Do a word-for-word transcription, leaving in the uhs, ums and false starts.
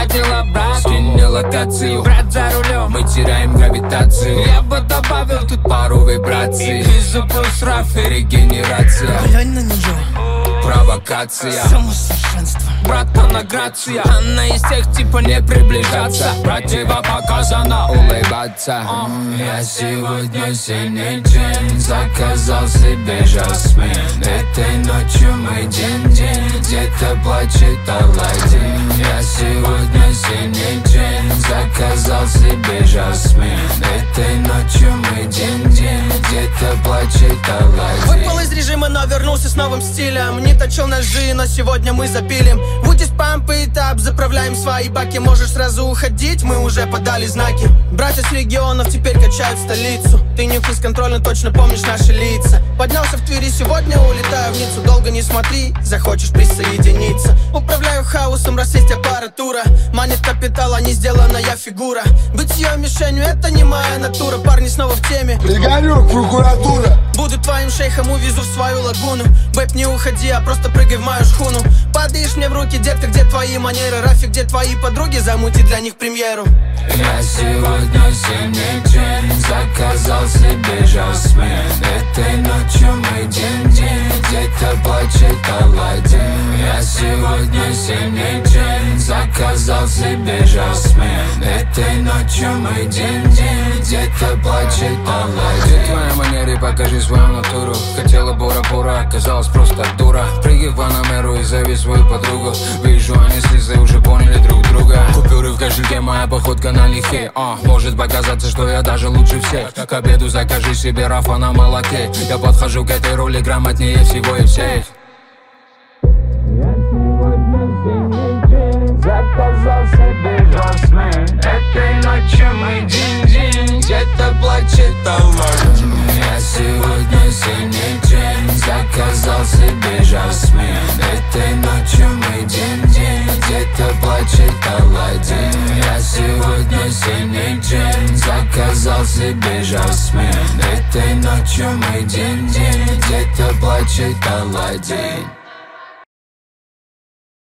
Захотела брат, скинь локацию. Брат за рулем, мы теряем гравитацию. Я бы добавил тут пару вибраций. Физопульс, раф и регенерация. Глянь на нее, провокация. самосовершенство. Братана грация, она из тех типа не приближаться. Противопоказано улыбаться. Я сегодня синий джин, заказал себе жасмин. Этой ночью мы день-день, где-то плачет Аладдин. Я сегодня синий джин, заказал себе жасмин. Этой ночью мы день-день, где-то плачет Аладдин. Выпал из режима, но вернулся с новым стилем. Не точил ножи, но сегодня мы запилим. Будешь памп и этап, заправляем свои баки. Можешь сразу уходить, мы уже подали знаки. Братья с регионов теперь качают столицу. Ты не фейс-контрольно, точно помнишь наши лица. Поднялся в Твери, сегодня улетаю в Ниццу. Долго не смотри, захочешь присоединиться. Управляю хаосом, раз есть аппаратура. Манит капитал, а не сделанная фигура. Быть ее мишенью, это не моя натура. Парни снова в теме. Пригорю, прокуратура. Буду твоим шейхом, увезу в свою лагуну. Бэп, не уходи, а просто прыгай в мою шхуну. Падаешь мне в руки, детка, где твои манеры? Рафи, где твои подруги? Замути для них премьеру. Я сегодня синий джин, заказал себе жасмин. Этой ночью мы день-день, где-то плачет Аладдин. Я сегодня синий джин, заказал себе жасмин. Этой ночью мы день-день, где-то плачет Аладдин. Где твоя манера, покажи свою натуру. Хотела бура-бура, оказалась просто дура. Прыгай в Панамеру и зови свою подругу. Вижу, они с Лизой уже поняли друг друга. Купюры в кошельке, моя походка на лихе. а, Может показаться, что я даже лучше всех. К обеду закажи себе рафа на молоке. Я подхожу к этой роли грамотнее всего и всех. Я сегодня синий джин, заказал себе жасмин. Этой ночью мы день-день, где-то плачет Аладдин. Я сегодня синий джин, заказал себе жасмин. Этой ночью мы день-день, где-то плачет Аладдин. Я сегодня синий джин, заказал себе жасмин. Этой ночью мы день-день, где-то плачет Аладдин.